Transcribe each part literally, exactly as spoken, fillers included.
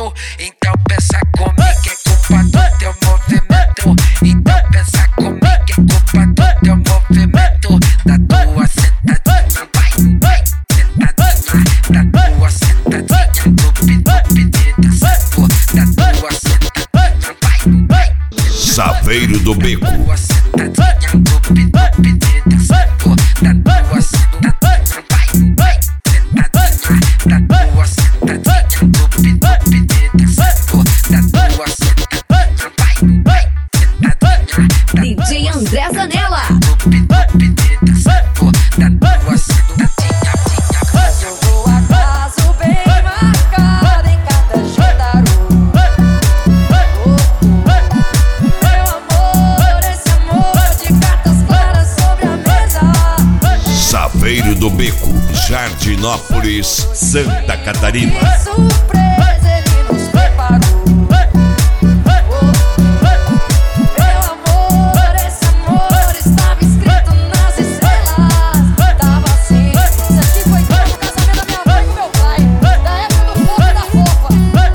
movimento. Então pensa comigo, é culpa do teu movimento. Então pensa comigo, é culpa do teu movimento. Da tua sentadinha, vai, vai, sentadinha. Da tua sentadinha, dupi, dupi, dita, sapo. Da tua sentadinha, vai, vai. Saveiro do Beco. Da tua sentadinha, dupi, dupi, dita, sapo. Da tua sentadinha, vai, vai. Sentadinha, da tua sentadinha, dupi, dupi, dita, sapo. Da tua sentadinha, vai, vai. Sentadinha, D J André Zanella. dupi, dupi, dita, sapo. Da tua sentadinha. Jogou atraso bem marcado em cada jandaru. Meu amor, esse amor de cartas claras sobre a mesa. Saveiro do Beco, Jardinópolis, Santa Catarina. Que surpresa ele nos preparou. Meu amor, esse amor estava escrito nas estrelas. Tava assim, isso aqui foi tão no casamento da minha mãe com meu pai, da época do fogo e da fofa.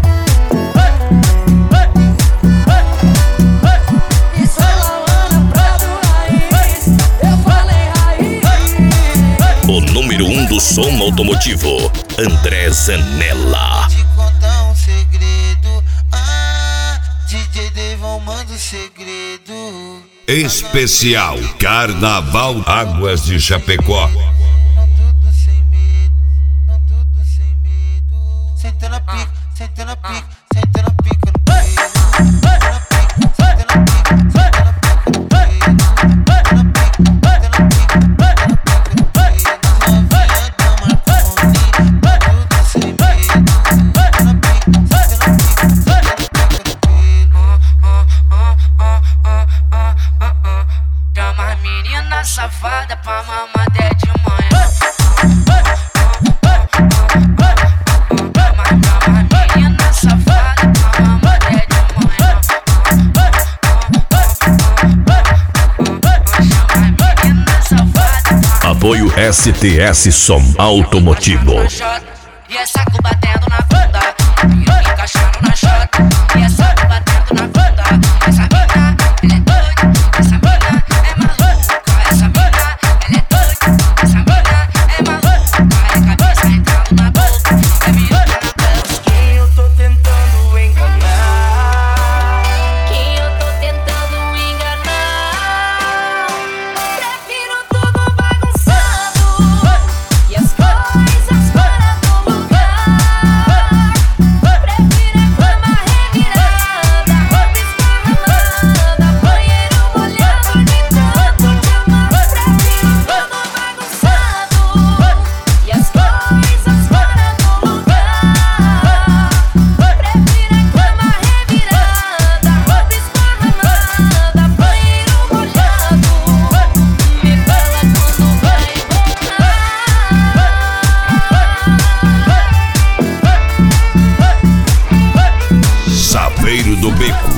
Isso é Lauana Prado Raiz, eu falei raiz. O número um do som automotivo, André Zanella. Te contar um segredo, ah, D J Devon manda um segredo. Especial Carnaval Águas de Chapecó. Não tudo sem medo, não tudo sem medo. Senta na pica, senta na pica, senta na pica no peito. Senta na pica, senta na pica, senta na pica no peito. Senta na pica, senta na pica, senta na pica no peito. Novinha da Marconi, não tudo sem medo. Senta na pica, senta na pica, senta na pica no peito. Chama as meninas safadas pra mamar até de manhã. Chama as meninas safadas pra mamar até de manhã. Chama as meninas safadas. Apoio S T S Som Automotivo. E essa cu batendo na bunda, piroca encaixando na chota. E essa cu batendo na bunda. Essa mina, ela é doida. Essa mina é maluca. Essa mina, ela é doida. Essa mina é maluca. É cabeça entrando na boca, é miúda na boca. Quem eu tô tentando enganar? Quem eu tô tentando enganar? Prefiro tudo bagunçado e as coisas fora do lugar. Prefiro a cama revirada, roupa esparramada, banheiro molhado de tanto te amar. Prefiro tudo bagunçado e as coisas fora do lugar. Prefiro a cama revirada, roupa esparramada, banheiro molhado. Me fala quando vai voltar. Saveiro do Beco.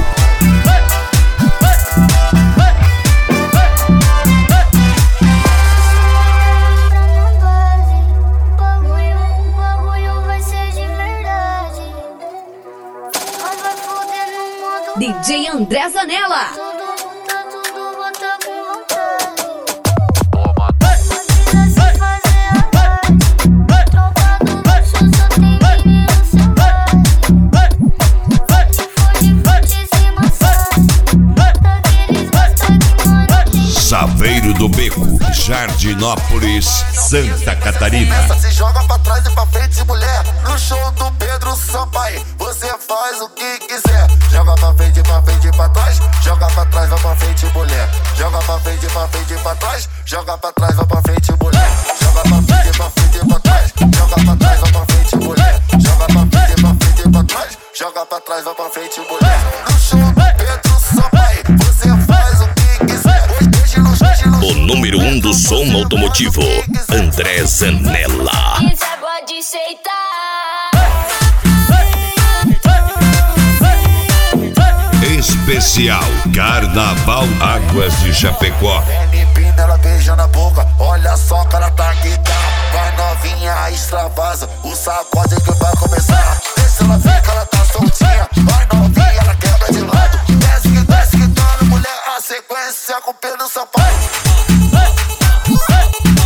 O bagulho vai ser de verdade. Nós vai foder no modo. D J André Zanella. Tudo, tá tudo, bota com vontade. Precisa se fazer a parte. Tropa do luxo só tem menino selvagem. Fode, fode, se massagem. Daqueles gosta que mano tem. Saveiro do Beco, Jardinópolis, Santa Catarina. Se joga pra trás e pra frente, mulher. No show do Pedro Sampaio, você faz o que quiser. Joga pra frente, pra frente, pra trás. Joga pra trás, vai pra frente, mulher. Joga pra frente, pra frente, pra trás. Joga pra trás, vai pra frente, mulher. Joga pra frente, pra frente, pra trás. Joga pra trás, vai pra frente, mulher. Joga pra frente, pra frente, pra trás. Joga pra trás, vai pra frente, mulher. No show do Pedro Sampaio, você faz o que quiser. Hoje no O número um do som automotivo, André Zanella. Quiser pode aceitar. Especial Carnaval Águas de Chapecó. Ela empina, ela beija na boca. Olha só, cara, tá que tá. Vai novinha, extravasa. O sacode que vai começar. Deixa ela ver que ela tá solteira. Esse é com o Pedro Sampaio.